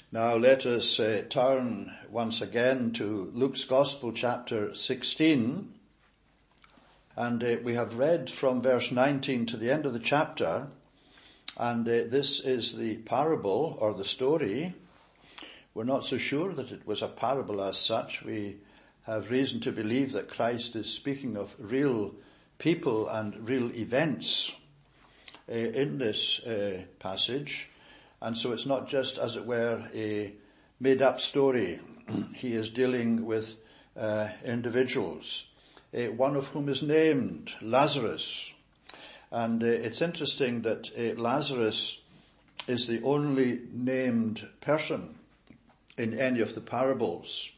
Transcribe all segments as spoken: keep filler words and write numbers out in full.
Now let us uh, turn once again to Luke's Gospel, chapter sixteen. And uh, we have read from verse nineteen to the end of the chapter. And uh, this is the parable, or the story. We're not so sure that it was a parable as such. We have reason to believe that Christ is speaking of real people and real events uh, in this uh, passage. And so it's not just, as it were, a made-up story. He is dealing with uh, individuals, uh, one of whom is named Lazarus. And uh, it's interesting that uh, Lazarus is the only named person in any of the parables,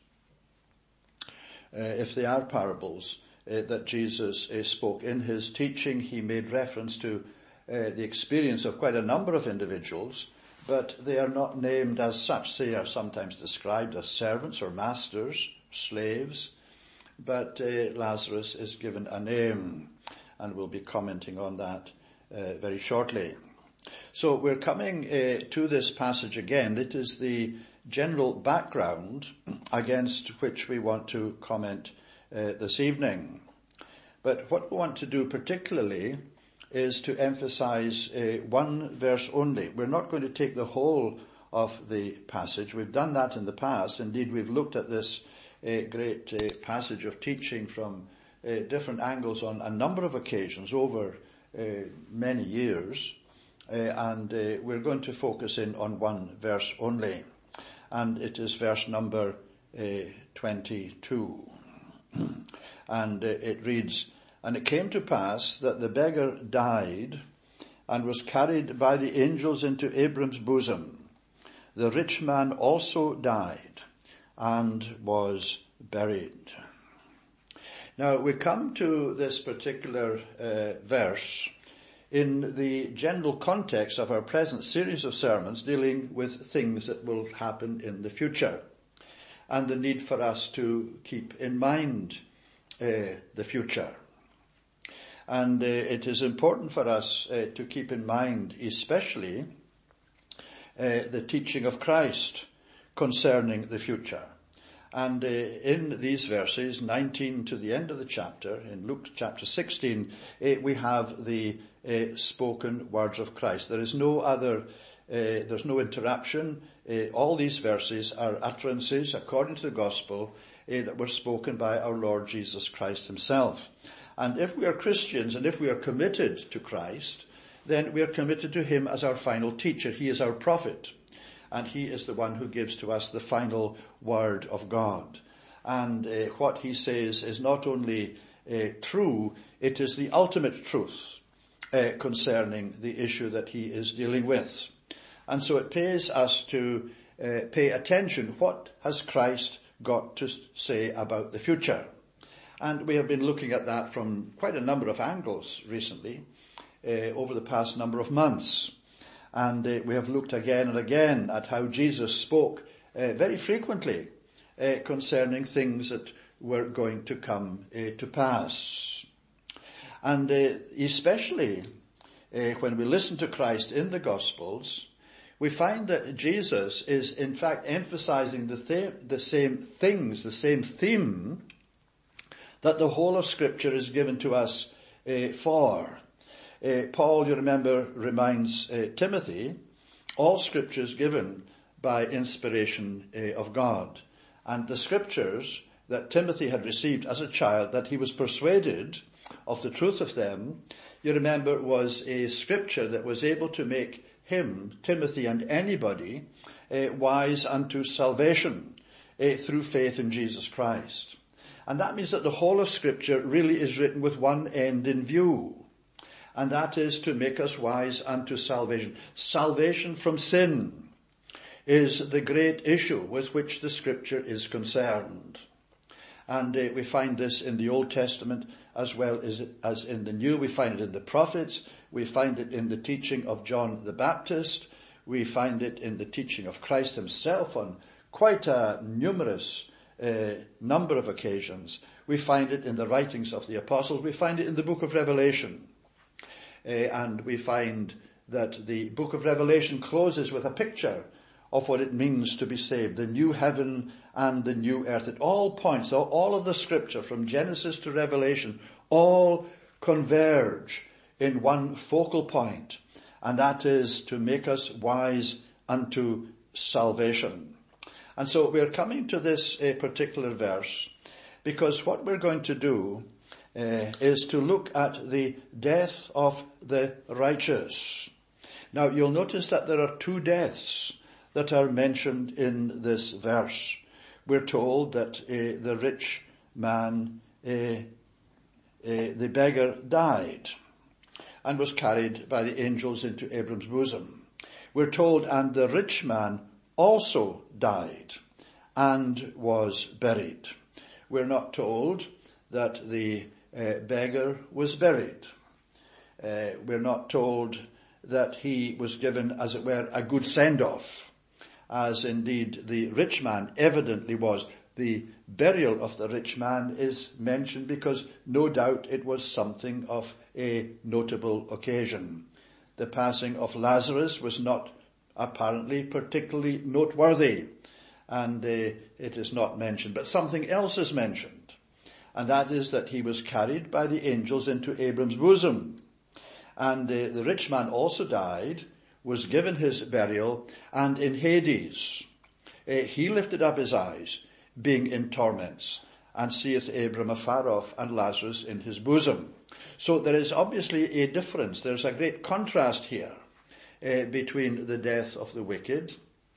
uh, if they are parables, uh, that Jesus uh, spoke. In his teaching, he made reference to uh, the experience of quite a number of individuals, but they are not named as such. They are sometimes described as servants or masters, slaves, but uh, Lazarus is given a name, and we'll be commenting on that uh, very shortly. So we're coming uh, to this passage again. It is the general background against which we want to comment uh, this evening. But what we want to do particularly is to emphasize uh, one verse only. We're not going to take the whole of the passage. We've done that in the past. Indeed, we've looked at this uh, great uh, passage of teaching from uh, different angles on a number of occasions over uh, many years. Uh, and uh, we're going to focus in on one verse only. And it is verse number uh, twenty-two. And uh, it reads, "And it came to pass that the beggar died and was carried by the angels into Abram's bosom. The rich man also died and was buried." Now we come to this particular uh, verse in the general context of our present series of sermons dealing with things that will happen in the future, and the need for us to keep in mind uh, the future. And uh, it is important for us uh, to keep in mind especially uh, the teaching of Christ concerning the future. And uh, in these verses, nineteen to the end of the chapter, in Luke chapter sixteen, uh, we have the uh, spoken words of Christ. There is no other, uh, there's no interruption. Uh, all these verses are utterances, according to the gospel, uh, that were spoken by our Lord Jesus Christ himself. And if we are Christians and if we are committed to Christ, then we are committed to him as our final teacher. He is our prophet, and he is the one who gives to us the final word of God. And uh, what he says is not only uh, true, it is the ultimate truth uh, concerning the issue that he is dealing with. And so it pays us to uh, pay attention. What has Christ got to say about the future? And we have been looking at that from quite a number of angles recently, uh, over the past number of months. And uh, we have looked again and again at how Jesus spoke uh, very frequently uh, concerning things that were going to come uh, to pass. And uh, especially uh, when we listen to Christ in the Gospels, we find that Jesus is in fact emphasizing the, th- the same things, the same theme that the whole of Scripture is given to us uh, for. Uh, Paul, you remember, reminds uh, Timothy, all Scripture is given by inspiration uh, of God. And the Scriptures that Timothy had received as a child, that he was persuaded of the truth of them, you remember, was a Scripture that was able to make him, Timothy, and anybody uh, wise unto salvation uh, through faith in Jesus Christ. And that means that the whole of Scripture really is written with one end in view. And that is to make us wise unto salvation. Salvation from sin is the great issue with which the Scripture is concerned. And uh, we find this in the Old Testament as well as, as in the New. We find it in the prophets. We find it in the teaching of John the Baptist. We find it in the teaching of Christ himself on quite a numerous uh, number of occasions. We find it in the writings of the apostles. We find it in the book of Revelation. Uh, and we find that the book of Revelation closes with a picture of what it means to be saved, the new heaven and the new earth. It all points, all of the scripture from Genesis to Revelation, all converge in one focal point, and that is to make us wise unto salvation. And so we're coming to this uh, particular verse because what we're going to do uh, is to look at the death of the righteous. Now you'll notice that there are two deaths that are mentioned in this verse. We're told that uh, the rich man, uh, uh, the beggar, died and was carried by the angels into Abram's bosom. We're told, and the rich man also died and was buried. We're not told that the uh, beggar was buried. Uh, we're not told that he was given, as it were, a good send-off, as indeed the rich man evidently was. The burial of the rich man is mentioned because no doubt it was something of a notable occasion. The passing of Lazarus was not apparently particularly noteworthy, and uh, it is not mentioned, but something else is mentioned, and that is that he was carried by the angels into Abram's bosom. And uh, the rich man also died, was given his burial, and in Hades uh, he lifted up his eyes, being in torments, and seeth Abram afar off, and Lazarus in his bosom. So there is obviously a difference. There's a great contrast here uh, between the death of the wicked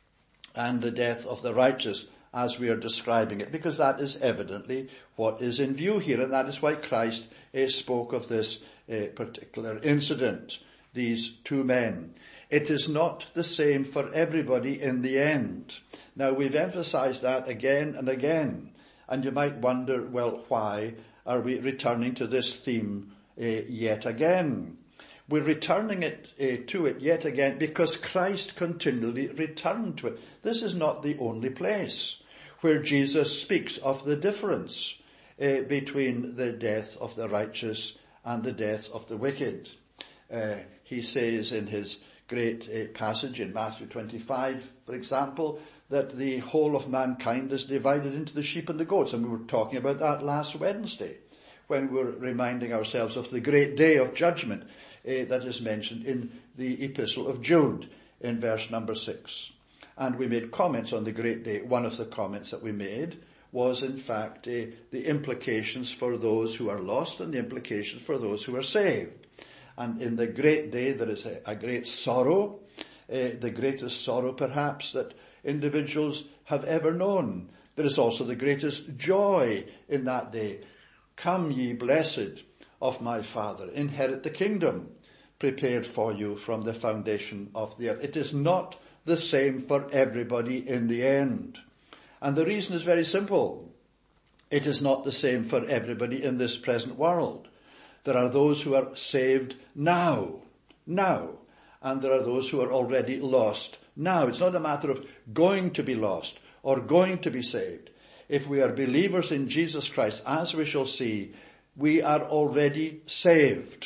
and the death of the righteous, as we are describing it, because that is evidently what is in view here, and that is why Christ uh, spoke of this uh, particular incident, these two men. It is not the same for everybody in the end. Now, we've emphasized that again and again, and you might wonder, well, why are we returning to this theme uh, yet again? We're returning it uh, to it yet again because Christ continually returned to it. This is not the only place where Jesus speaks of the difference uh, between the death of the righteous and the death of the wicked. Uh, he says in his great uh, passage in Matthew twenty-five, for example, that the whole of mankind is divided into the sheep and the goats. And we were talking about that last Wednesday when we were reminding ourselves of the great day of judgment uh, that is mentioned in the epistle of Jude in verse number six. And we made comments on the great day. One of the comments that we made was, in fact, uh, the implications for those who are lost and the implications for those who are saved. And in the great day, there is a, a great sorrow, uh, the greatest sorrow perhaps that individuals have ever known. There is also the greatest joy in that day. Come, ye blessed of my Father, inherit the kingdom prepared for you from the foundation of the earth. It is not the same for everybody in the end. And the reason is very simple. It is not the same for everybody in this present world. There are those who are saved now, now, and there are those who are already lost now. It's not a matter of going to be lost or going to be saved. If we are believers in Jesus Christ, as we shall see, we are already saved.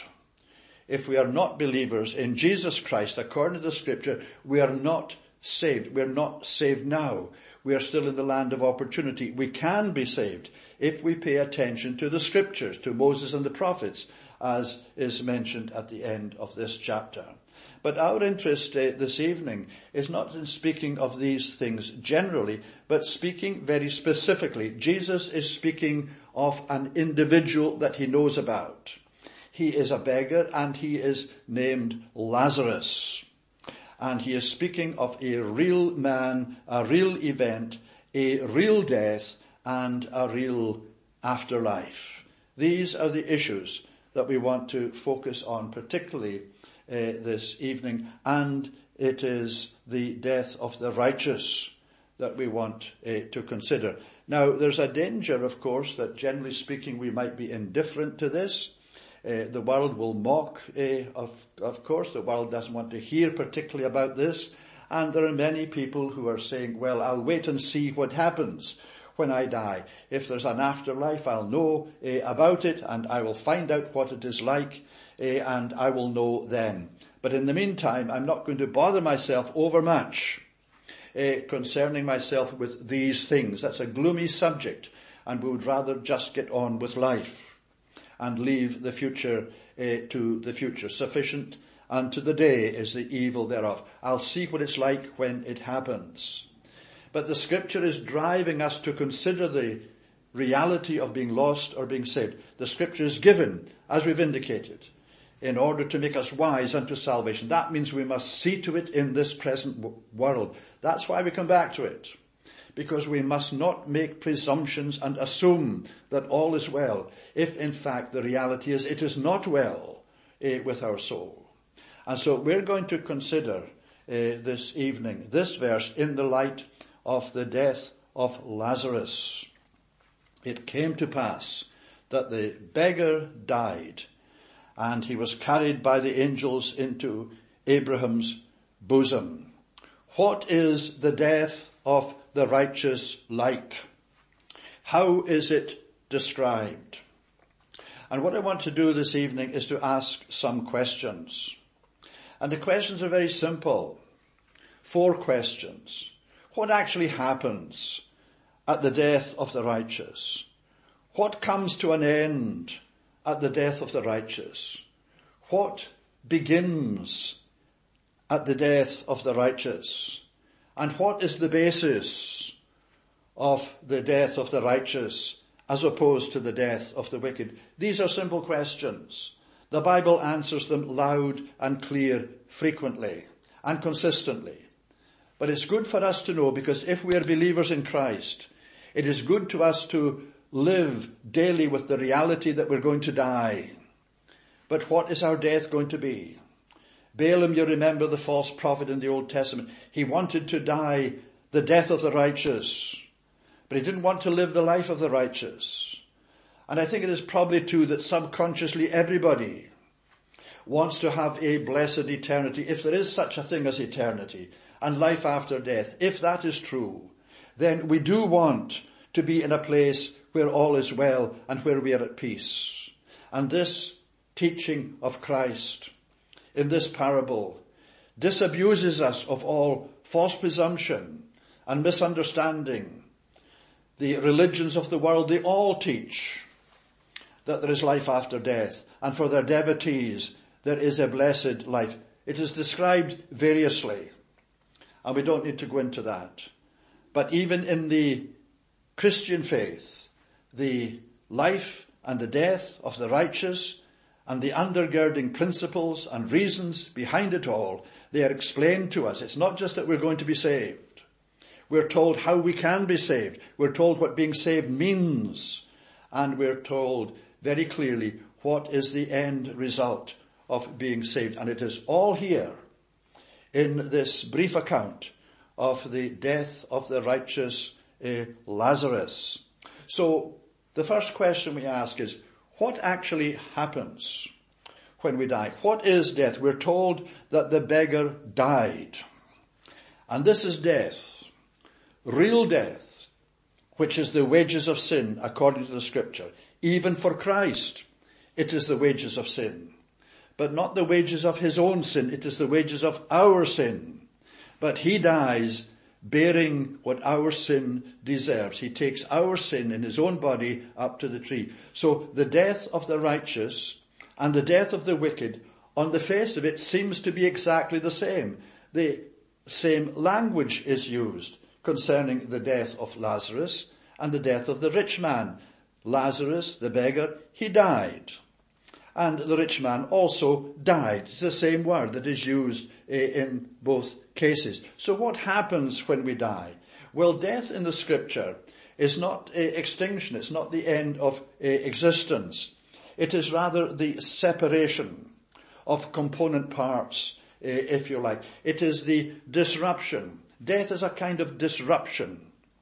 If we are not believers in Jesus Christ, according to the scripture, we are not saved. We are not saved now. We are still in the land of opportunity. We can be saved if we pay attention to the scriptures, to Moses and the prophets, as is mentioned at the end of this chapter. But our interest uh, this evening is not in speaking of these things generally, but speaking very specifically. Jesus is speaking of an individual that he knows about. He is a beggar and he is named Lazarus. And he is speaking of a real man, a real event, a real death, and a real afterlife. These are the issues that we want to focus on particularly uh, this evening, and it is the death of the righteous that we want uh, to consider. Now, there's a danger, of course, that generally speaking we might be indifferent to this. Uh, the world will mock, uh, of, of course, the world doesn't want to hear particularly about this, and there are many people who are saying, well, I'll wait and see what happens when I die. If there's an afterlife, I'll know uh, about it, and I will find out what it is like, uh, and I will know then. But in the meantime, I'm not going to bother myself overmuch uh, concerning myself with these things. That's a gloomy subject, and we would rather just get on with life and leave the future uh, to the future. Sufficient unto the day is the evil thereof. I'll see what it's like when it happens. But the scripture is driving us to consider the reality of being lost or being saved. The scripture is given, as we've indicated, in order to make us wise unto salvation. That means we must see to it in this present w- world. That's why we come back to it. Because we must not make presumptions and assume that all is well, if in fact the reality is it is not well uh, with our soul. And so we're going to consider uh, this evening this verse in the light of the death of Lazarus. It came to pass that the beggar died, and he was carried by the angels into Abraham's bosom. What is the death of the righteous like? How is it described? And what I want to do this evening is to ask some questions. And the questions are very simple. Four questions. What actually happens at the death of the righteous? What comes to an end at the death of the righteous? What begins at the death of the righteous? And what is the basis of the death of the righteous as opposed to the death of the wicked? These are simple questions. The Bible answers them loud and clear frequently and consistently. But it's good for us to know, because if we are believers in Christ, it is good to us to live daily with the reality that we're going to die. But what is our death going to be? Balaam, you remember the false prophet in the Old Testament. He wanted to die the death of the righteous, but he didn't want to live the life of the righteous. And I think it is probably true that subconsciously everybody wants to have a blessed eternity, if there is such a thing as eternity, and life after death. If that is true, then we do want to be in a place where all is well and where we are at peace. And this teaching of Christ in this parable disabuses us of all false presumption and misunderstanding. The religions of the world, they all teach that there is life after death, and for their devotees there is a blessed life. It is described variously, and we don't need to go into that. But even in the Christian faith, the life and the death of the righteous and the undergirding principles and reasons behind it all, they are explained to us. It's not just that we're going to be saved. We're told how we can be saved. We're told what being saved means. And we're told very clearly what is the end result of being saved. And it is all here in this brief account of the death of the righteous uh, Lazarus. So the first question we ask is, what actually happens when we die? What is death? We're told that the beggar died. And this is death. Real death, which is the wages of sin according to the scripture. Even for Christ, it is the wages of sin. But not the wages of his own sin. It is the wages of our sin. But he dies bearing what our sin deserves. He takes our sin in his own body up to the tree. So the death of the righteous and the death of the wicked, on the face of it, seems to be exactly the same. The same language is used concerning the death of Lazarus and the death of the rich man. Lazarus, the beggar, he died. And the rich man also died. It's the same word that is used in both cases. So what happens when we die? Well, death in the scripture is not extinction. It's not the end of existence. It is rather the separation of component parts, if you like. It is the disruption. Death is a kind of disruption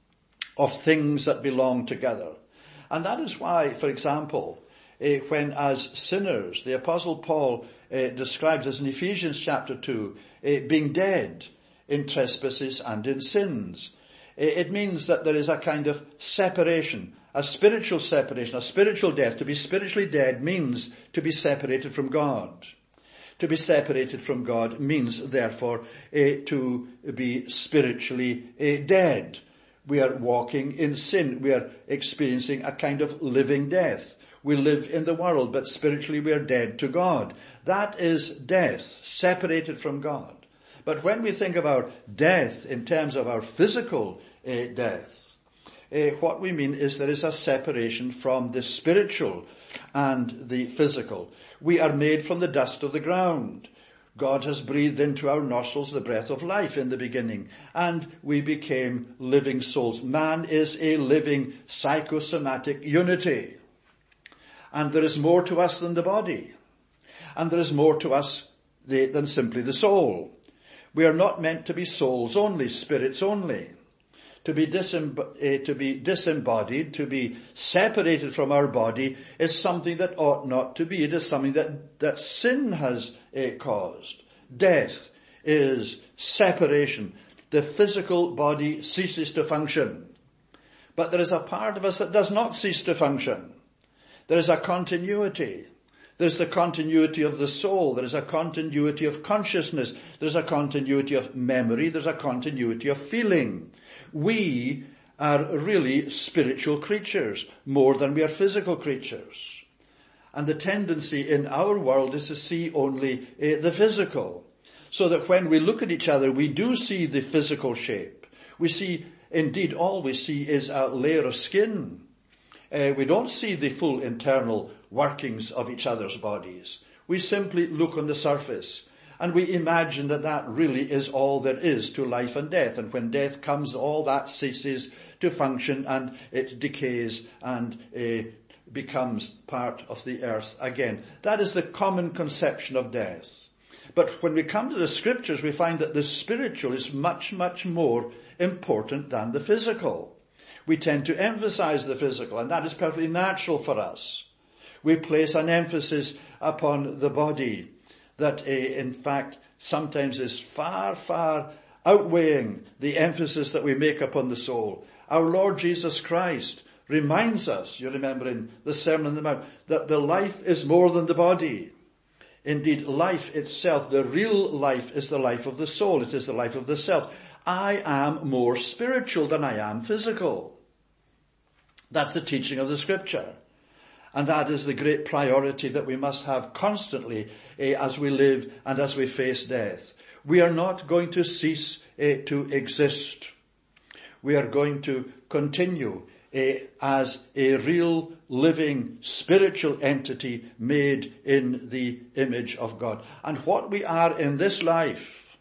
of things that belong together. And that is why, for example, Uh, when as sinners, the Apostle Paul uh, describes us in Ephesians chapter two, uh, being dead in trespasses and in sins. Uh, it means that there is a kind of separation, a spiritual separation, a spiritual death. To be spiritually dead means to be separated from God. To be separated from God means, therefore, uh, to be spiritually uh, dead. We are walking in sin. We are experiencing a kind of living death. We live in the world, but spiritually we are dead to God. That is death, separated from God. But when we think about death in terms of our physical uh, death, uh, what we mean is there is a separation from the spiritual and the physical. We are made from the dust of the ground. God has breathed into our nostrils the breath of life in the beginning, and we became living souls. Man is a living psychosomatic unity. And there is more to us than the body. And there is more to us than simply the soul. We are not meant to be souls only, spirits only. To be, disem- uh, to be disembodied, to be separated from our body is something that ought not to be. It is something that, that sin has uh, caused. Death is separation. The physical body ceases to function. But there is a part of us that does not cease to function. There is a continuity. There's the continuity of the soul. There is a continuity of consciousness. There's a continuity of memory. There's a continuity of feeling. We are really spiritual creatures more than we are physical creatures. And the tendency in our world is to see only uh, the physical. So that when we look at each other, we do see the physical shape. We see, indeed, all we see is a layer of skin. Uh, we don't see the full internal workings of each other's bodies. We simply look on the surface. And we imagine that that really is all there is to life and death. And when death comes, all that ceases to function and it decays and uh, becomes part of the earth again. That is the common conception of death. But when we come to the scriptures, we find that the spiritual is much, much more important than the physical. We tend to emphasize the physical, and that is perfectly natural for us. We place an emphasis upon the body that, uh, in fact, sometimes is far, far outweighing the emphasis that we make upon the soul. Our Lord Jesus Christ reminds us, you remember in the Sermon on the Mount, that the life is more than the body. Indeed, life itself, the real life, is the life of the soul. It is the life of the self. I am more spiritual than I am physical. That's the teaching of the Scripture. And that is the great priority that we must have constantly eh, as we live and as we face death. We are not going to cease eh, to exist. We are going to continue eh, as a real, living, spiritual entity made in the image of God. And what we are in this life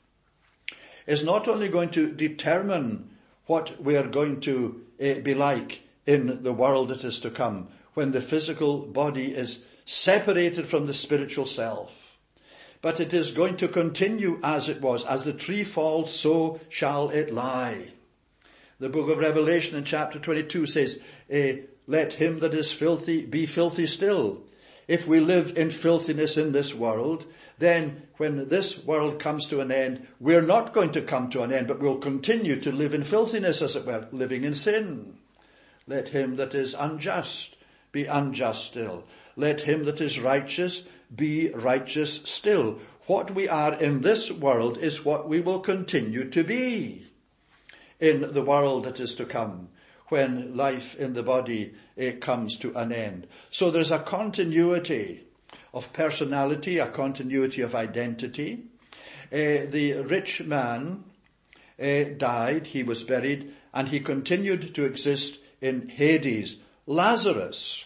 is not only going to determine what we are going to eh, be like in the world that is to come, when the physical body is separated from the spiritual self. But it is going to continue as it was. As the tree falls, so shall it lie. The book of Revelation in chapter twenty-two says, eh, let him that is filthy be filthy still. If we live in filthiness in this world, then when this world comes to an end, we're not going to come to an end, but we'll continue to live in filthiness, as it were, living in sin. Let him that is unjust be unjust still. Let him that is righteous be righteous still. What we are in this world is what we will continue to be in the world that is to come, when life in the body uh, comes to an end. So there's a continuity of personality, a continuity of identity. Uh, the rich man uh, died, he was buried, and he continued to exist in Hades. Lazarus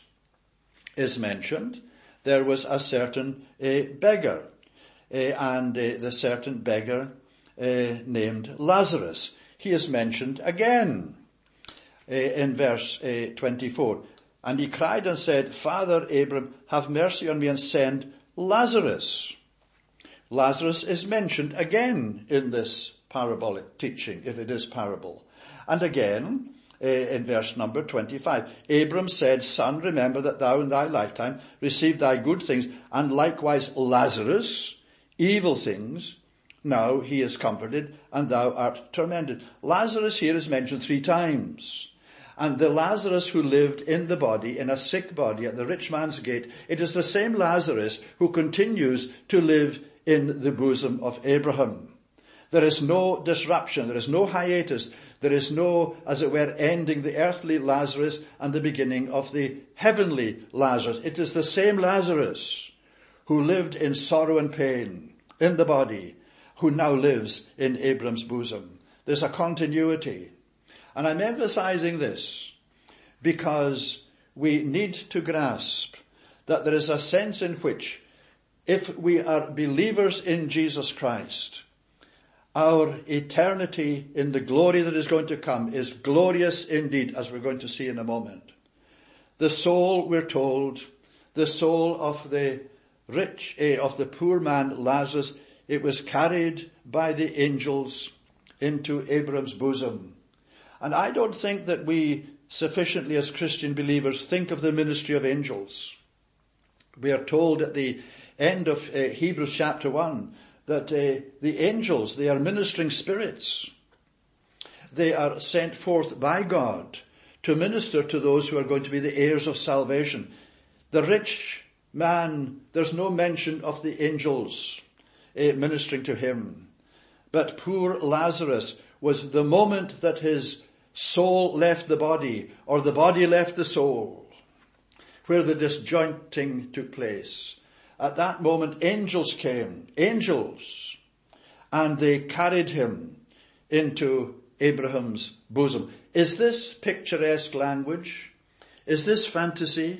is mentioned. There was a certain uh, beggar, uh, and uh, the certain beggar uh, named Lazarus. He is mentioned again uh, in verse uh, twenty-four. And he cried and said, Father Abraham, have mercy on me and send Lazarus. Lazarus is mentioned again in this parabolic teaching, if it is parable. And again, Uh, in verse number twenty-five. Abram said, Son, remember that thou in thy lifetime received thy good things, and likewise Lazarus, evil things. Now he is comforted, and thou art tormented. Lazarus here is mentioned three times. And the Lazarus who lived in the body, in a sick body at the rich man's gate, it is the same Lazarus who continues to live in the bosom of Abraham. There is no disruption. There is no hiatus. There is no, as it were, ending the earthly Lazarus and the beginning of the heavenly Lazarus. It is the same Lazarus who lived in sorrow and pain in the body, who now lives in Abraham's bosom. There's a continuity. And I'm emphasizing this because we need to grasp that there is a sense in which, if we are believers in Jesus Christ, our eternity in the glory that is going to come is glorious indeed, as we're going to see in a moment. The soul, we're told, the soul of the rich, eh, of the poor man Lazarus, it was carried by the angels into Abraham's bosom. And I don't think that we sufficiently as Christian believers think of the ministry of angels. We are told at the end of uh, Hebrews chapter one that uh, the angels, they are ministering spirits. They are sent forth by God to minister to those who are going to be the heirs of salvation. The rich man, there's no mention of the angels uh, ministering to him. But poor Lazarus was the moment that his soul left the body, or the body left the soul, where the disjointing took place. At that moment, angels came, angels, and they carried him into Abraham's bosom. Is this picturesque language? Is this fantasy?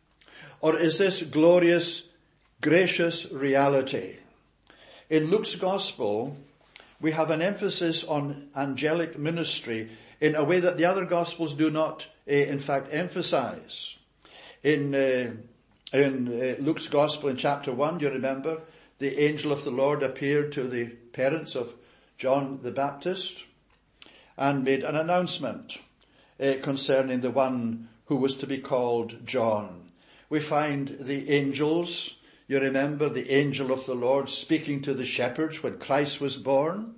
Or is this glorious, gracious reality? In Luke's Gospel, we have an emphasis on angelic ministry in a way that the other Gospels do not, uh, in fact, emphasize. In, uh, in uh, Luke's Gospel in chapter one, you remember, the angel of the Lord appeared to the parents of John the Baptist and made an announcement uh, concerning the one who was to be called John. We find the angels, you remember the angel of the Lord speaking to the shepherds when Christ was born.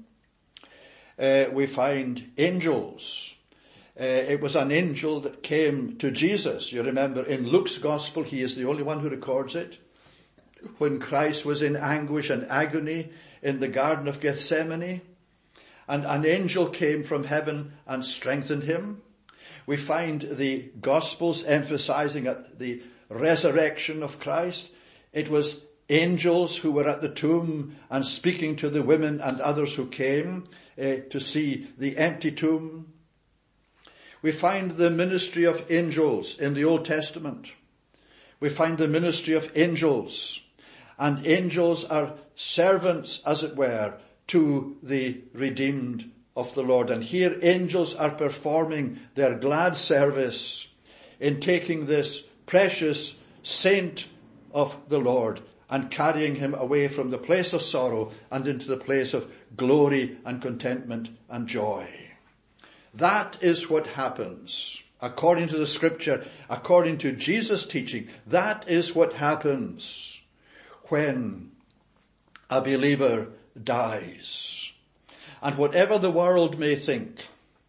Uh, we find angels. Uh, it was an angel that came to Jesus. You remember in Luke's Gospel, he is the only one who records it. When Christ was in anguish and agony in the Garden of Gethsemane, and an angel came from heaven and strengthened him. We find the Gospels emphasizing at the resurrection of Christ. It was angels who were at the tomb and speaking to the women and others who came uh, to see the empty tomb. We find the ministry of angels in the Old Testament. We find the ministry of angels. And angels are servants, as it were, to the redeemed of the Lord. And here angels are performing their glad service in taking this precious saint of the Lord and carrying him away from the place of sorrow and into the place of glory and contentment and joy. That is what happens. According to the scripture, according to Jesus' teaching, that is what happens when a believer dies. And whatever the world may think,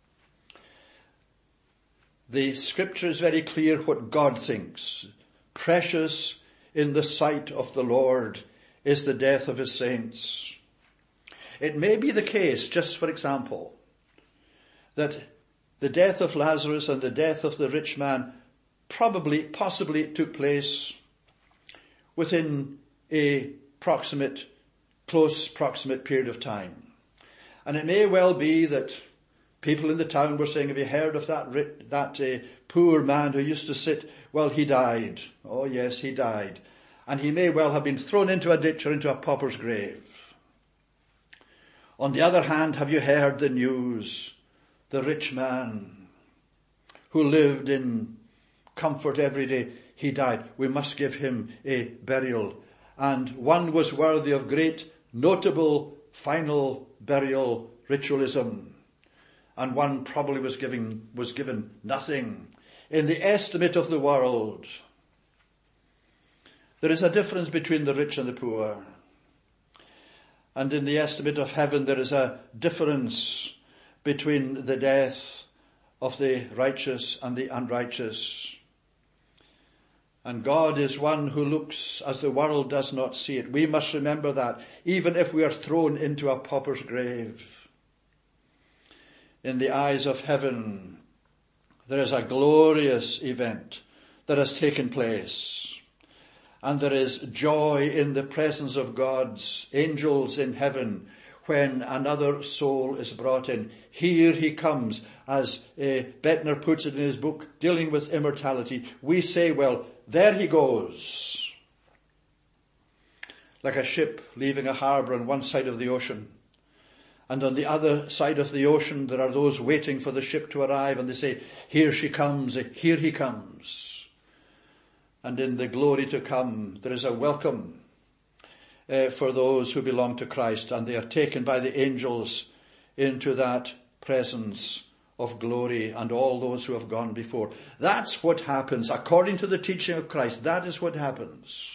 the scripture is very clear what God thinks. Precious in the sight of the Lord is the death of his saints. It may be the case, just for example, that the death of Lazarus and the death of the rich man probably, possibly took place within a proximate, close proximate period of time. And it may well be that people in the town were saying, have you heard of that, that uh, poor man who used to sit? Well, he died. Oh yes, he died. And he may well have been thrown into a ditch or into a pauper's grave. On the other hand, have you heard the news? The rich man who lived in comfort every day, he died. We must give him a burial. And one was worthy of great, notable, final burial ritualism. And one probably was given, was given nothing. In the estimate of the world, there is a difference between the rich and the poor. And in the estimate of heaven, there is a difference between the death of the righteous and the unrighteous. And God is one who looks as the world does not see it. We must remember that, even if we are thrown into a pauper's grave. In the eyes of heaven, there is a glorious event that has taken place. And there is joy in the presence of God's angels in heaven when another soul is brought in. Here he comes, as uh, Bettner puts it in his book, dealing with immortality. We say, well, there he goes. Like a ship leaving a harbour on one side of the ocean. And on the other side of the ocean, there are those waiting for the ship to arrive, and they say, here she comes, here he comes. And in the glory to come, there is a welcome uh, for those who belong to Christ, and they are taken by the angels into that presence of glory, and all those who have gone before. That's what happens, according to the teaching of Christ. That is what happens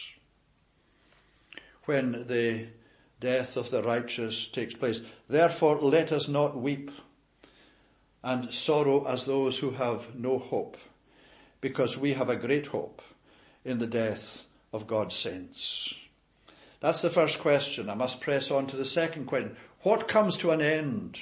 when the death of the righteous takes place. Therefore, let us not weep and sorrow as those who have no hope, because we have a great hope in the death of God's saints. That's the first question. I must press on to the second question. What comes to an end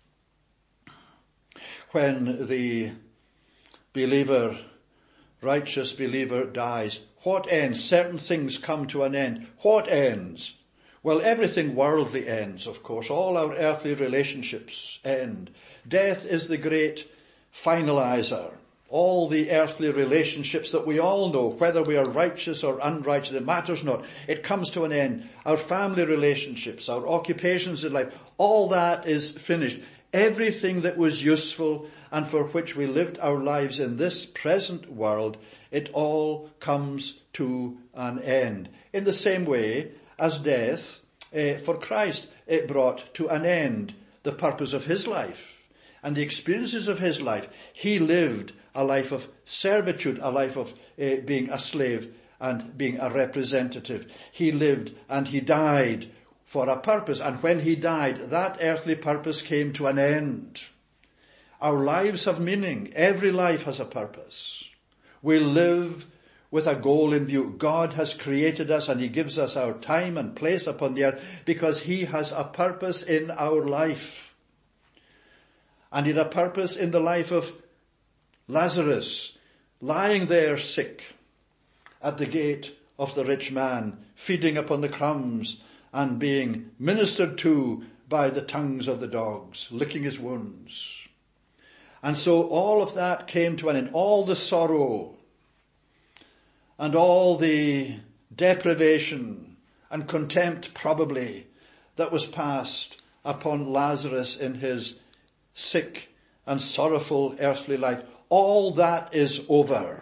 when the believer, righteous believer, dies? What ends? Certain things come to an end. What ends? Well, everything worldly ends, of course. All our earthly relationships end. Death is the great finalizer. All the earthly relationships that we all know, whether we are righteous or unrighteous, it matters not. It comes to an end. Our family relationships, our occupations in life, all that is finished. Everything that was useful and for which we lived our lives in this present world, it all comes to an end. In the same way as death, uh, for Christ, it brought to an end the purpose of his life and the experiences of his life. He lived a life of servitude, a life of uh, being a slave and being a representative. He lived and he died for a purpose. And when he died, that earthly purpose came to an end. Our lives have meaning. Every life has a purpose. We live with a goal in view. God has created us and he gives us our time and place upon the earth because he has a purpose in our life. And he had a purpose in the life of Lazarus, lying there sick at the gate of the rich man, feeding upon the crumbs and being ministered to by the tongues of the dogs, licking his wounds. And so all of that came to an end. All the sorrow and all the deprivation and contempt probably that was passed upon Lazarus in his sick and sorrowful earthly life, all that is over.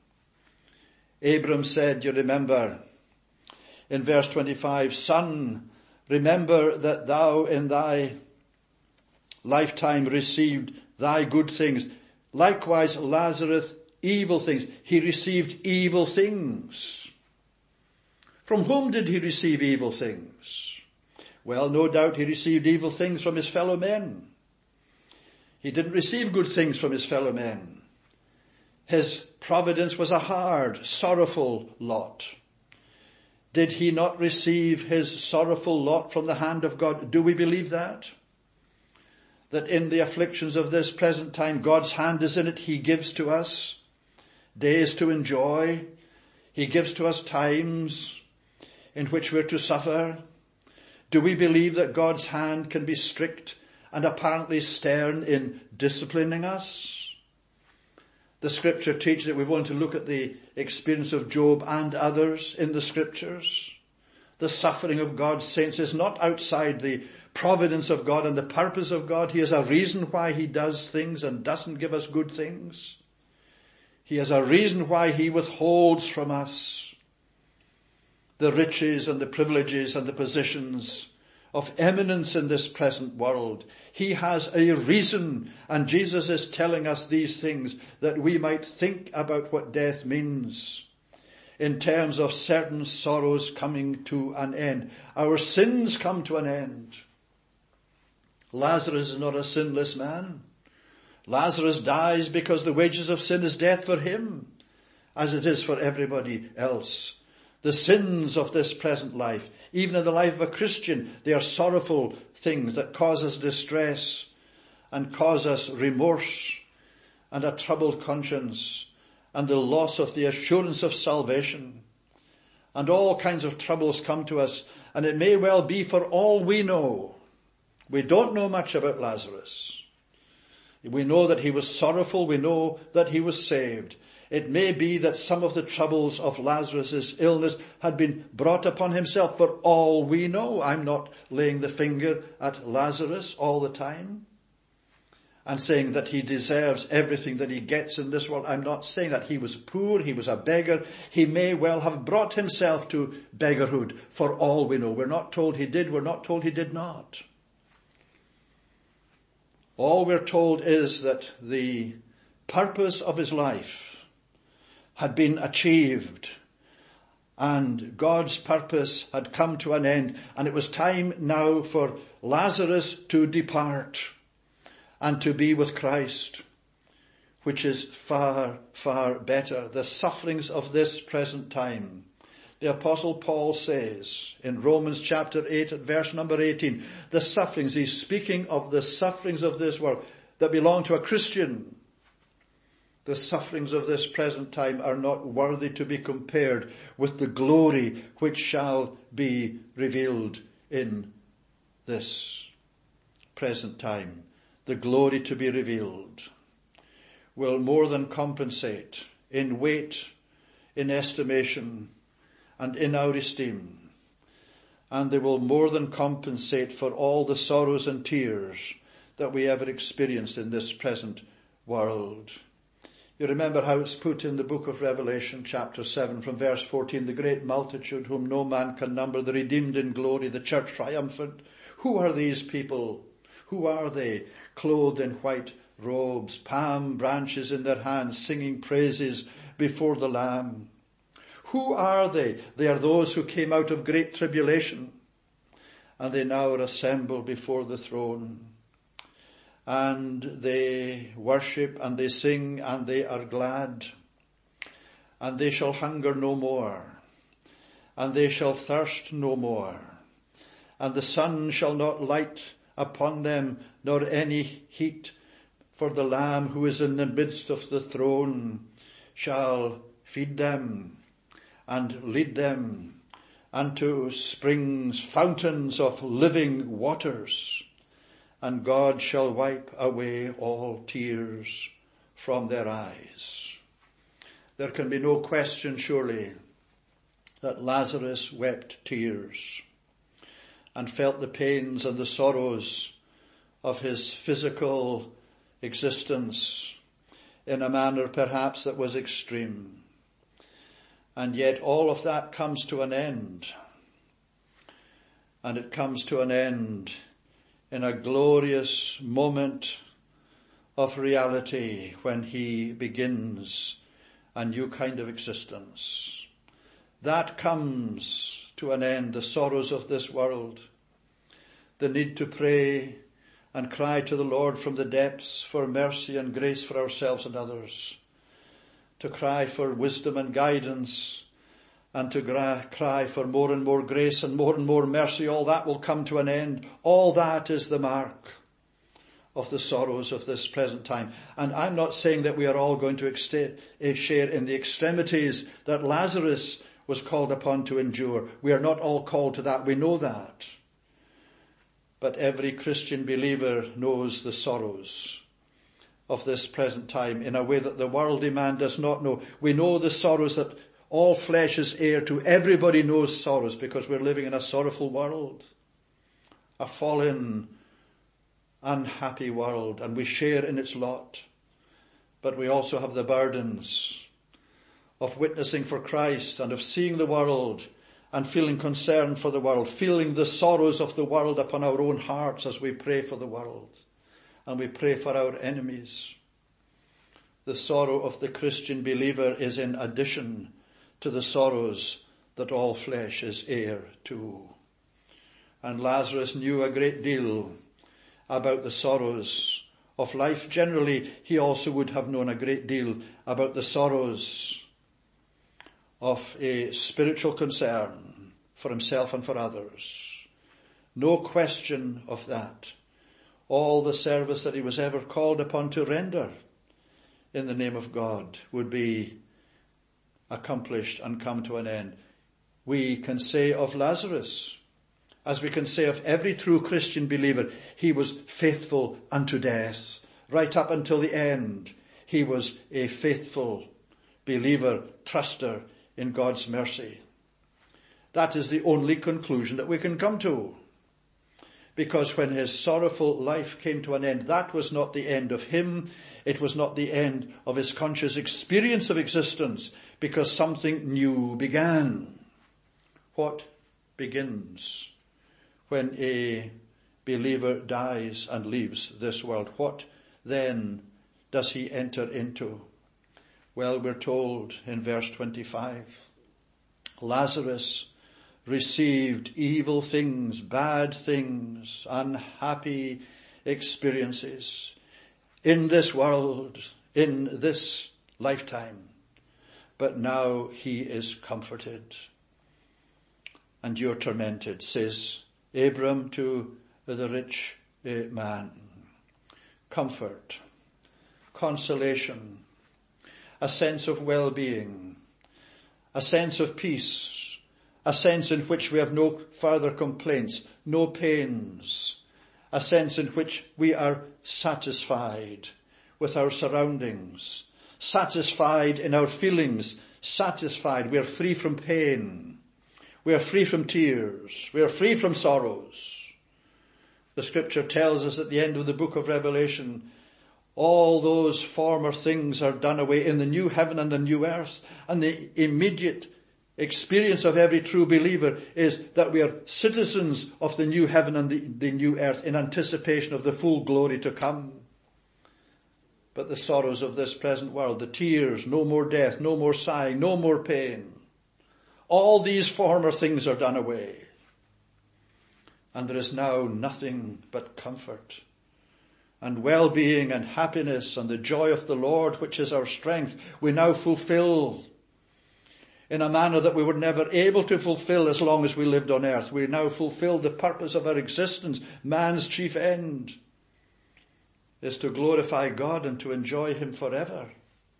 Abram said, you remember, in verse twenty-five, Son, remember that thou in thy lifetime received thy good things. Likewise, Lazarus, evil things. He received evil things. From whom did he receive evil things? Well, no doubt he received evil things from his fellow men. He didn't receive good things from his fellow men. His providence was a hard, sorrowful lot. Did he not receive his sorrowful lot from the hand of God? Do we believe that? That in the afflictions of this present time, God's hand is in it. He gives to us days to enjoy. He gives to us times in which we're to suffer. Do we believe that God's hand can be strict and apparently stern in disciplining us? The scripture teaches that we're going to look at the experience of Job and others in the scriptures. The suffering of God's saints is not outside the providence of God and the purpose of God. He has a reason why he does things and doesn't give us good things. He has a reason why he withholds from us the riches and the privileges and the positions of eminence in this present world. He has a reason, and Jesus is telling us these things that we might think about what death means in terms of certain sorrows coming to an end. Our sins come to an end. Lazarus is not a sinless man. Lazarus dies because the wages of sin is death for him. as it is for everybody else. The sins of this present life, even in the life of a Christian, they are sorrowful things that cause us distress and cause us remorse and a troubled conscience and the loss of the assurance of salvation. And all kinds of troubles come to us, and it may well be, for all we know, we don't know much about Lazarus. We know that he was sorrowful. We know that he was saved. It may be that some of the troubles of Lazarus' illness had been brought upon himself, for all we know. I'm not laying the finger at Lazarus all the time and saying that he deserves everything that he gets in this world. I'm not saying that. He was poor. He was a beggar. He may well have brought himself to beggarhood, for all we know. We're not told he did. We're not told he did not. All we're told is that the purpose of his life had been achieved, and God's purpose had come to an end, and it was time now for Lazarus to depart and to be with Christ, which is far, far better. The sufferings of this present time. The Apostle Paul says in Romans chapter eight at verse number eighteen, the sufferings, he's speaking of the sufferings of this world that belong to a Christian. The sufferings of this present time are not worthy to be compared with the glory which shall be revealed in this present time. The glory to be revealed will more than compensate in weight, in estimation, and in our esteem. And they will more than compensate for all the sorrows and tears that we ever experienced in this present world. You remember how it's put in the book of Revelation chapter seven from verse fourteen, the great multitude whom no man can number, the redeemed in glory, the church triumphant. Who are these people? Who are they? Clothed in white robes, palm branches in their hands, singing praises before the Lamb. Who are they? They are those who came out of great tribulation, and they now are assembled before the throne. And they worship and they sing and they are glad. And they shall hunger no more. And they shall thirst no more. And the sun shall not light upon them, nor any heat. For the Lamb who is in the midst of the throne shall feed them and lead them unto springs, fountains of living waters. And God shall wipe away all tears from their eyes. There can be no question, surely, that Lazarus wept tears and felt the pains and the sorrows of his physical existence in a manner perhaps that was extreme. And yet all of that comes to an end. And it comes to an end in a glorious moment of reality when he begins a new kind of existence. That comes to an end, the sorrows of this world, the need to pray and cry to the Lord from the depths for mercy and grace for ourselves and others, to cry for wisdom and guidance, and to gra- cry for more and more grace and more and more mercy. All that will come to an end. All that is the mark of the sorrows of this present time. And I'm not saying that we are all going to ext- share in the extremities that Lazarus was called upon to endure. We are not all called to that. We know that. But every Christian believer knows the sorrows of this present time in a way that the worldly man does not know. We know the sorrows that all flesh is heir to. Everybody knows sorrows because we're living in a sorrowful world, a fallen, unhappy world, and we share in its lot. But we also have the burdens of witnessing for Christ and of seeing the world and feeling concern for the world, feeling the sorrows of the world upon our own hearts as we pray for the world and we pray for our enemies. The sorrow of the Christian believer is in addition to the sorrows that all flesh is heir to. And Lazarus knew a great deal about the sorrows of life generally. He also would have known a great deal about the sorrows of a spiritual concern for himself and for others. No question of that. All the service that he was ever called upon to render in the name of God would be accomplished and come to an end. We can say of Lazarus, as we can say of every true Christian believer, he was faithful unto death. Right up until the end, he was a faithful believer, truster in God's mercy. That is the only conclusion that we can come to. Because when his sorrowful life came to an end, that was not the end of him. It was not the end of his conscious experience of existence, because something new began. What begins when a believer dies and leaves this world? What then does he enter into? Well, we're told in verse twenty-five, Lazarus received evil things, bad things, unhappy experiences in this world, in this lifetime. But now he is comforted. And you're tormented, says Abram to the rich man. Comfort, consolation, a sense of well-being, a sense of peace, a sense in which we have no further complaints, no pains, a sense in which we are satisfied with our surroundings, satisfied in our feelings, satisfied. We are free from pain. We are free from tears. We are free from sorrows. The scripture tells us at the end of the book of Revelation, all those former things are done away in the new heaven and the new earth, and the immediate experience of every true believer is that we are citizens of the new heaven and the, the new earth in anticipation of the full glory to come. But the sorrows of this present world, the tears, no more death, no more sighing, no more pain, all these former things are done away. And there is now nothing but comfort and well-being and happiness and the joy of the Lord, which is our strength. We now fulfill in a manner that we were never able to fulfill as long as we lived on earth. We now fulfill the purpose of our existence. Man's chief end is to glorify God and to enjoy him forever.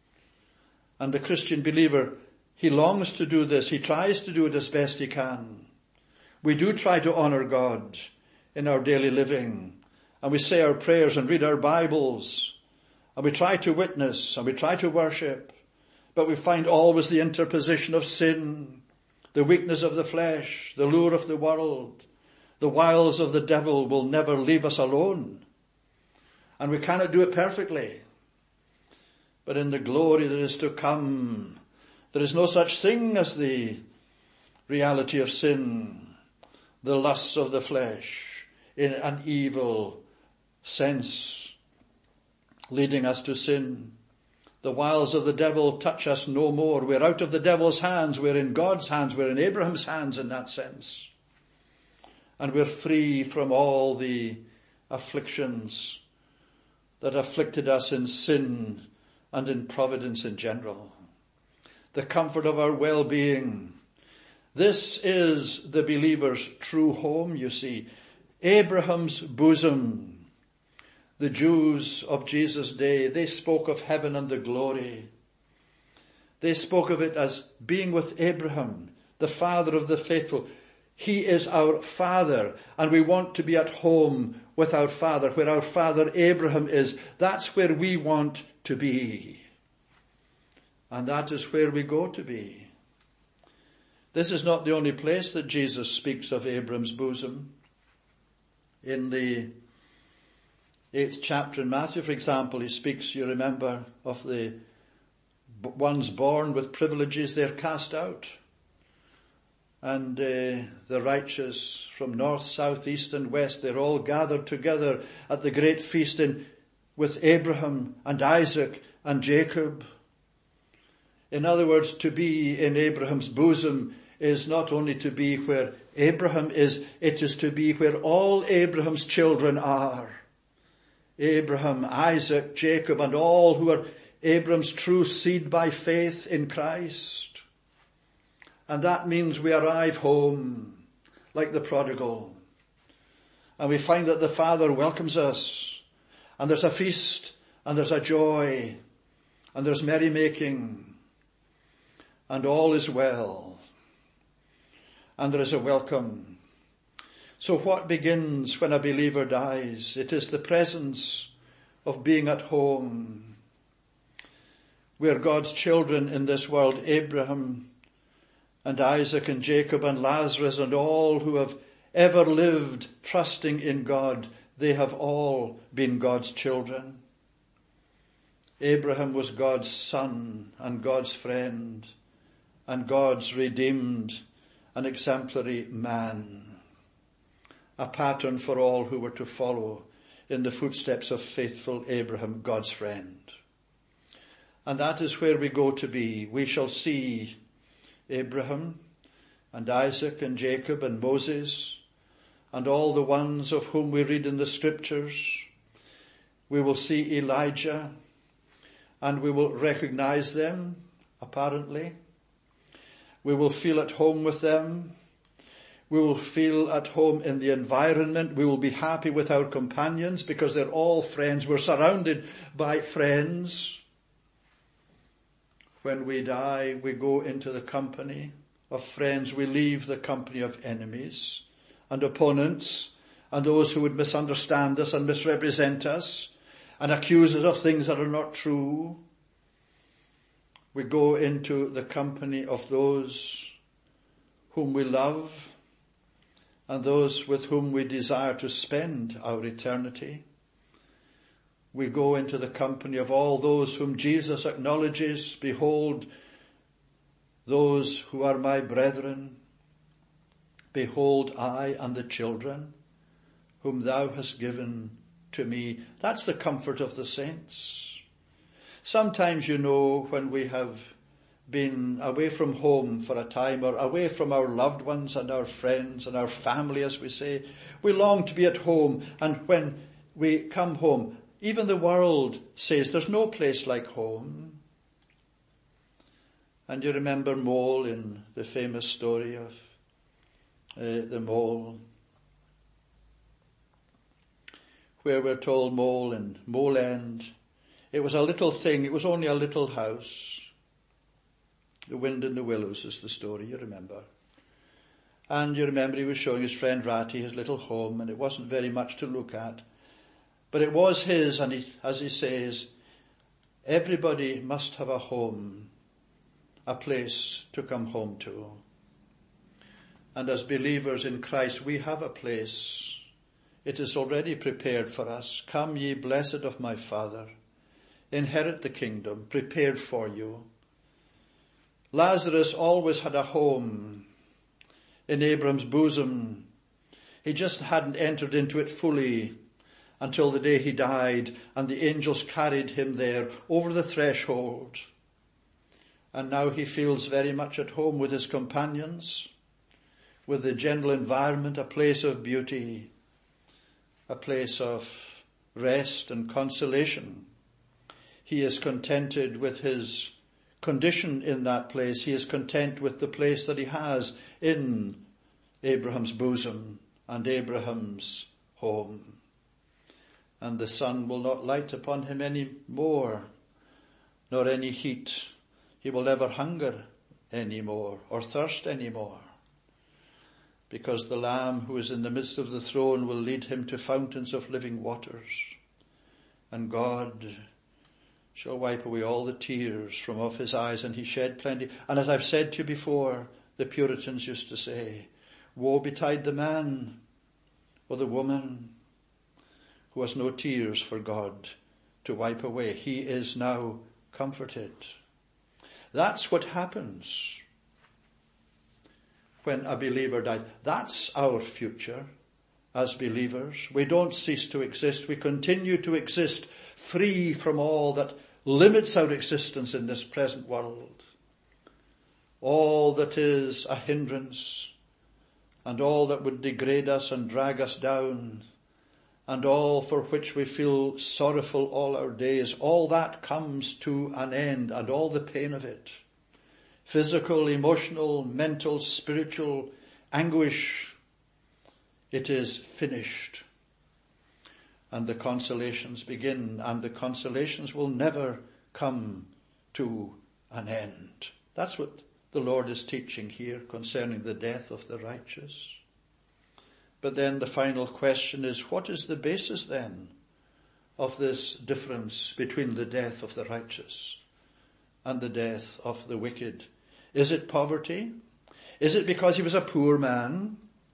And the Christian believer, he longs to do this. He tries to do it as best he can. We do try to honor God in our daily living. And we say our prayers and read our Bibles. And we try to witness and we try to worship. But we find always the interposition of sin, the weakness of the flesh, the lure of the world, the wiles of the devil will never leave us alone. And we cannot do it perfectly. But in the glory that is to come, there is no such thing as the reality of sin, the lusts of the flesh, in an evil sense, leading us to sin. The wiles of the devil touch us no more. We're out of the devil's hands. We're in God's hands. We're in Abraham's hands in that sense. And we're free from all the afflictions that afflicted us in sin and in providence in general. The comfort of our well-being. This is the believer's true home, you see. Abraham's bosom. The Jews of Jesus' day, they spoke of heaven and the glory. They spoke of it as being with Abraham, the father of the faithful. He is our father, and we want to be at home with our father. Where our father Abraham is, that's where we want to be. And that is where we go to be. This is not the only place that Jesus speaks of Abraham's bosom. In the eighth chapter in Matthew, for example, he speaks, you remember, of the ones born with privileges, they're cast out. And uh, the righteous from north, south, east and west, they're all gathered together at the great feast in, with Abraham and Isaac and Jacob. In other words, to be in Abraham's bosom is not only to be where Abraham is, it is to be where all Abraham's children are. Abraham, Isaac, Jacob, and all who are Abraham's true seed by faith in Christ. And that means we arrive home like the prodigal. And we find that the Father welcomes us. And there's a feast, and there's a joy, and there's merrymaking, and all is well. And there is a welcome. So what begins when a believer dies? It is the presence of being at home. We are God's children in this world. Abraham and Isaac and Jacob and Lazarus and all who have ever lived trusting in God, they have all been God's children. Abraham was God's son and God's friend and God's redeemed and exemplary man. A pattern for all who were to follow in the footsteps of faithful Abraham, God's friend. And that is where we go to be. We shall see Abraham and Isaac and Jacob and Moses and all the ones of whom we read in the scriptures. We will see Elijah and we will recognize them, apparently. We will feel at home with them. We will feel at home in the environment. We will be happy with our companions because they're all friends. We're surrounded by friends. When we die, we go into the company of friends. We leave the company of enemies and opponents and those who would misunderstand us and misrepresent us and accuse us of things that are not true. We go into the company of those whom we love and those with whom we desire to spend our eternity. We go into the company of all those whom Jesus acknowledges, behold, those who are my brethren. Behold, I and the children whom thou hast given to me. That's the comfort of the saints. Sometimes, you know, when we have been away from home for a time or away from our loved ones and our friends and our family, as we say, we long to be at home. And when we come home, even the world says there's no place like home. And you remember Mole in the famous story of uh, the mole, where we're told Mole in Mole End, it was a little thing, it was only a little house. The Wind in the Willows is the story, you remember. And you remember he was showing his friend Ratty his little home, and it wasn't very much to look at. But it was his, and he, as he says, everybody must have a home, a place to come home to. And as believers in Christ, we have a place. It is already prepared for us. Come ye blessed of my Father, inherit the kingdom prepared for you. Lazarus always had a home in Abraham's bosom. He just hadn't entered into it fully until the day he died, and the angels carried him there over the threshold. And now he feels very much at home with his companions, with the general environment, a place of beauty, a place of rest and consolation. He is contented with his condition in that place. He is content with the place that he has in Abraham's bosom and Abraham's home. And the sun will not light upon him any more, nor any heat. He will never hunger any more or thirst any more, because the Lamb who is in the midst of the throne will lead him to fountains of living waters. And God shall wipe away all the tears from off his eyes, and he shed plenty. And as I've said to you before, the Puritans used to say, woe betide the man or the woman who has no tears for God to wipe away. He is now comforted. That's what happens when a believer dies. That's our future as believers. We don't cease to exist. We continue to exist free from all that limits our existence in this present world. All that is a hindrance and all that would degrade us and drag us down and all for which we feel sorrowful all our days, all that comes to an end, and all the pain of it physical, emotional, mental, spiritual anguish. It is finished. And the consolations begin, and the consolations will never come to an end. That's what the Lord is teaching here concerning the death of the righteous. But then the final question is, what is the basis then of this difference between the death of the righteous and the death of the wicked? Is it poverty? Is it because he was a poor man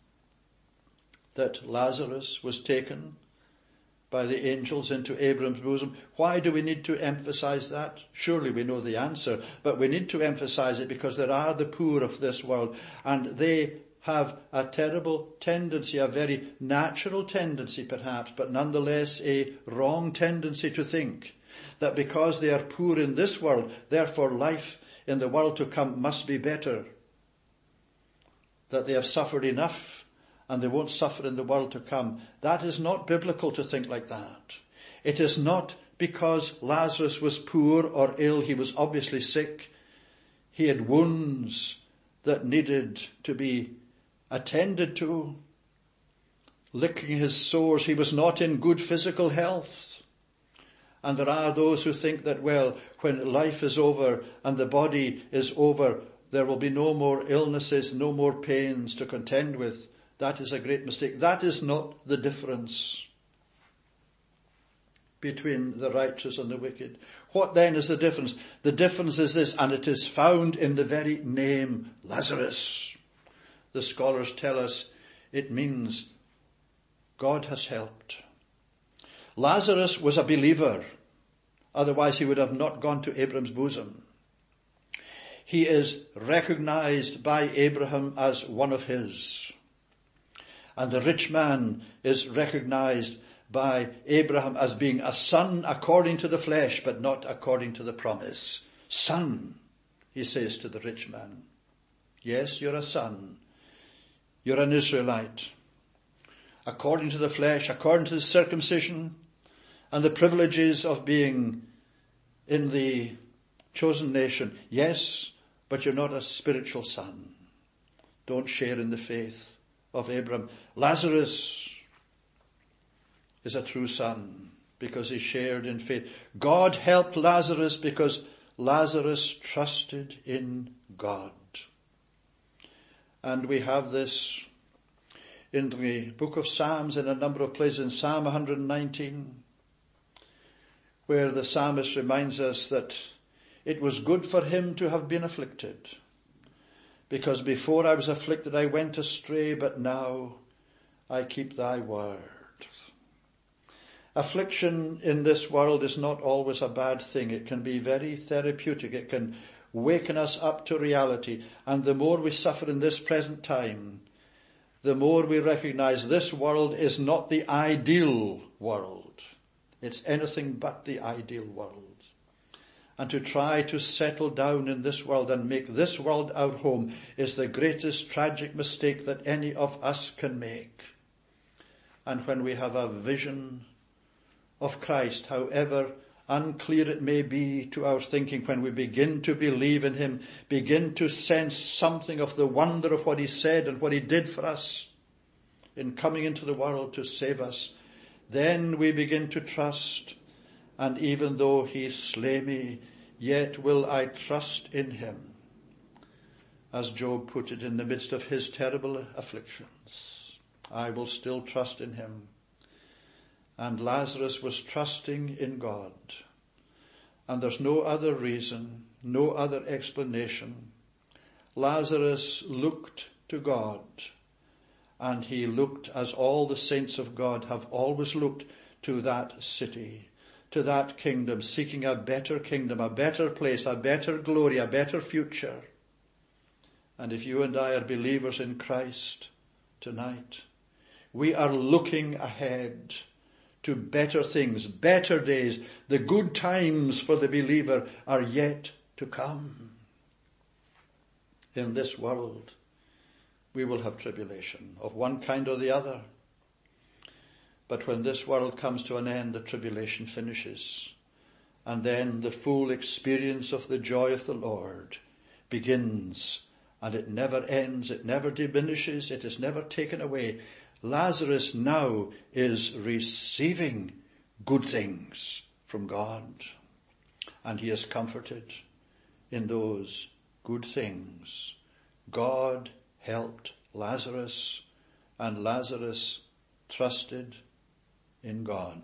that Lazarus was taken by the angels into Abraham's bosom? Why do we need to emphasize that? Surely we know the answer, but we need to emphasize it because there are the poor of this world, and they have a terrible tendency, a very natural tendency perhaps, but nonetheless a wrong tendency to think that because they are poor in this world, therefore life in the world to come must be better. That they have suffered enough and they won't suffer in the world to come. That is not biblical to think like that. It is not because Lazarus was poor or ill. He was obviously sick. He had wounds that needed to be attended to, licking his sores. He was not in good physical health. And there are those who think that, well, when life is over and the body is over, there will be no more illnesses, no more pains to contend with. That is a great mistake. That is not the difference between the righteous and the wicked. What then is the difference? The difference is this, and it is found in the very name Lazarus. The scholars tell us it means God has helped. Lazarus was a believer. Otherwise he would have not gone to Abraham's bosom. He is recognized by Abraham as one of his. And the rich man is recognized by Abraham as being a son according to the flesh, but not according to the promise. Son, he says to the rich man. Yes, you're a son. You're an Israelite. According to the flesh, according to the circumcision and the privileges of being in the chosen nation. Yes, but you're not a spiritual son. Don't share in the faith of Abraham. Lazarus is a true son because he shared in faith. God helped Lazarus because Lazarus trusted in God. And we have this in the book of Psalms in a number of places, in Psalm one nineteen, where the psalmist reminds us that it was good for him to have been afflicted, because before I was afflicted I went astray, but now I keep thy word. Affliction in this world is not always a bad thing. It can be very therapeutic. It can waken us up to reality. And the more we suffer in this present time, the more we recognize this world is not the ideal world. It's anything but the ideal world. And to try to settle down in this world and make this world our home is the greatest tragic mistake that any of us can make. And when we have a vision of Christ, however unclear it may be to our thinking, when we begin to believe in him, begin to sense something of the wonder of what he said and what he did for us in coming into the world to save us, then we begin to trust. And even though he slay me, yet will I trust in him. As Job put it, in the midst of his terrible afflictions, I will still trust in him. And Lazarus was trusting in God. And there's no other reason, no other explanation. Lazarus looked to God. And he looked, as all the saints of God have always looked, to that city, to that kingdom, seeking a better kingdom, a better place, a better glory, a better future. And if you and I are believers in Christ tonight, we are looking ahead to better things, better days. The good times for the believer are yet to come. In this world, we will have tribulation of one kind or the other. But when this world comes to an end, the tribulation finishes. And then the full experience of the joy of the Lord begins and it never ends, it never diminishes, it is never taken away. Lazarus now is receiving good things from God, and he is comforted in those good things. God helped Lazarus, and Lazarus trusted in God.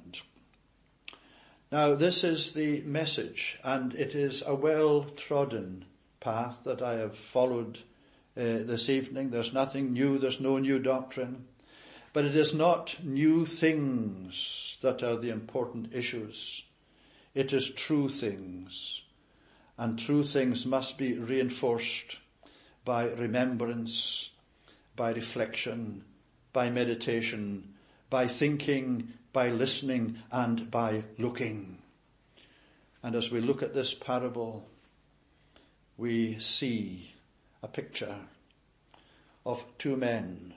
Now, this is the message, and it is a well-trodden path that I have followed uh, this evening. There's nothing new, there's no new doctrine, but it is not new things that are the important issues. It is true things, and true things must be reinforced by remembrance, by reflection, by meditation, by thinking, by listening, and by looking. And as we look at this parable, we see a picture of two men.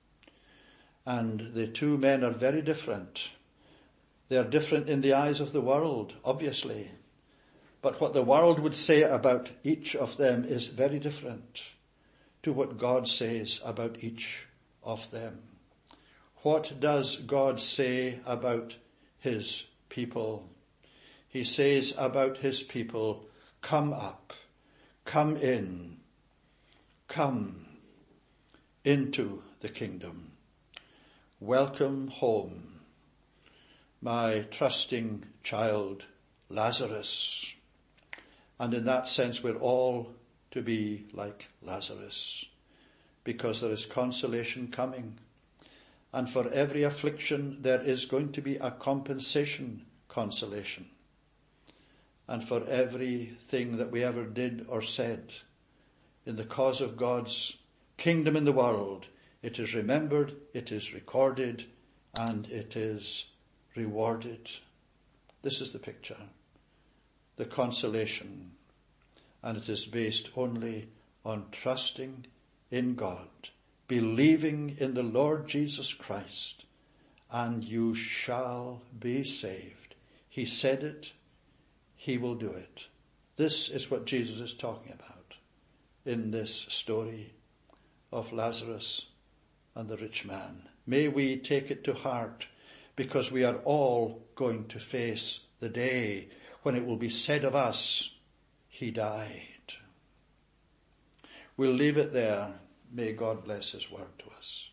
And the two men are very different. They are different in the eyes of the world, obviously. But what the world would say about each of them is very different to what God says about each of them. What does God say about his people? He says about his people, come up, come in, come into the kingdom. Welcome home, my trusting child Lazarus. And in that sense, we're all to be like Lazarus, because there is consolation coming. And for every affliction, there is going to be a compensation consolation. And for everything that we ever did or said in the cause of God's kingdom in the world, it is remembered, it is recorded, and it is rewarded. This is the picture, the consolation, and it is based only on trusting in God, believing in the Lord Jesus Christ, and you shall be saved. He said it, he will do it. This is what Jesus is talking about in this story of Lazarus and the rich man. May we take it to heart, because we are all going to face the day when it will be said of us, he died. We'll leave it there. May God bless his word to us.